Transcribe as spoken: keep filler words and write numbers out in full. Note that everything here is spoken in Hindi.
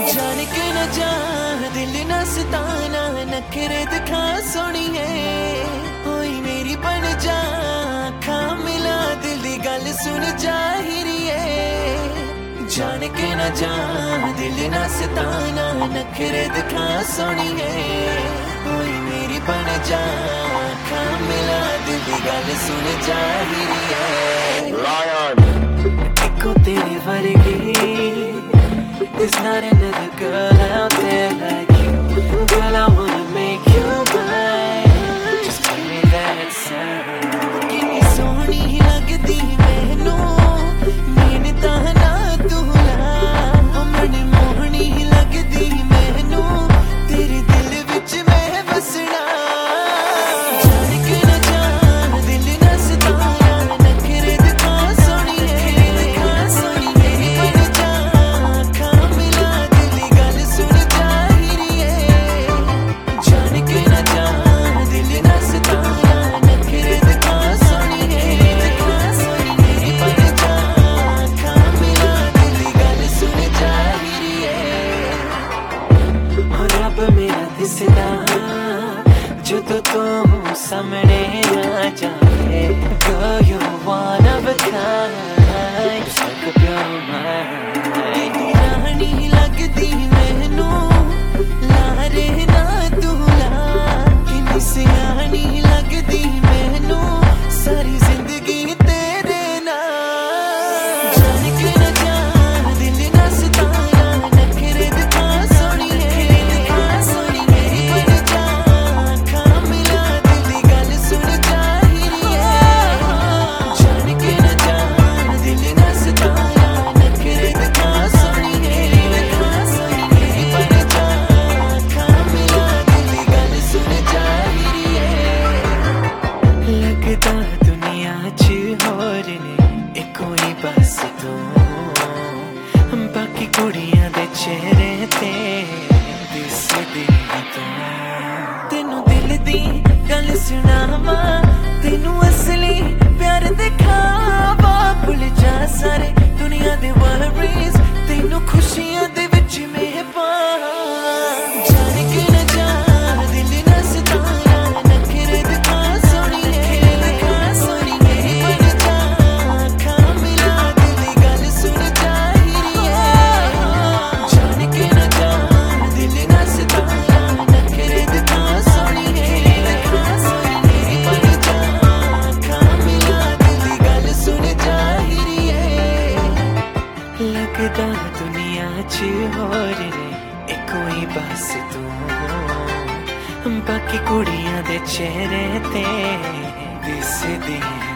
जान के न जा दिल न सताना, नखरे दिखा सोनिए, होई मेरी बन जा, अखा मिला दिल दी गल सुन जाहिरिए। जान के न जा दिल न सताना, नखरे दिखा सोनिए, होई मेरी बन जा, अखा मिला दिल दी गल सुन जाहिरिए। एको तेरे वर्गी, there's not another girl out there like you. Girl, I wanna make you mine. Just give me that sign. कितनी सोहनी लगदी मैनू, मैंने ताना तूला, मन मोहनी लगदी मैनू, तेरे दिल विच मैं बसना। जान के न जा दिल न सताना, नखरे दिखा सोनिए, दिखा सोनिए, बन जा अखा मिला दिल दी गल सुन जाहिरिए। जान के न जा दिल न सताना, नखरे दिखा सोनिए, दिखा सोनिए, बन जा अखा मिला दिल दी गल सुन जाहिरिए। हो रब मेरा दिसदा जदों तू सामने आ जाए, girl you one of a kind, just like a pure mind। तेरी रानी लगदी मैनू, लारे ना दूला, किन्नी सियानी लगदी मैनू, सारी जिंदगी तेरे नाल। जान के न जा दिल न सताना, नखरे दिखा सोनिए, दिखा सोनिए, बन जा अखा मिला दिल दी गल सुन जाहिरिए। जान के न जा दिल न सताना, नखरे दिखा सोनिए, दिखा सोनिए, बन जा अखा मिला दिल दी गल सुन जाहिरिए। लगदा दुनिया च होर ने इको ही बस तू, बाकी कुड़ियां दे चेहरे ते दिसदी तू। तेनू दिल दी गल सुनावा, तेनू असली प्यार दिखावा, भुल जा सारे दुनिया दे worries, तेनू खुशियां दे विच मैं पां। जान के न जा दिल न सताना, नखरे दिखा सोनिए, दिखा सोनिए, बन जा अखा मिला दिल दी गल सुन जाहिरिए। जान के न जा दिल न सताना, नखरे दिखा सोनिए, दिखा सोनिए, बन जा अखा मिला दिल दी गल सुन जाहिरिए। लगदा दुनिया च होर ने इको ही बस तू, बाकी कुड़ियां दे चेहरे ते दिसदी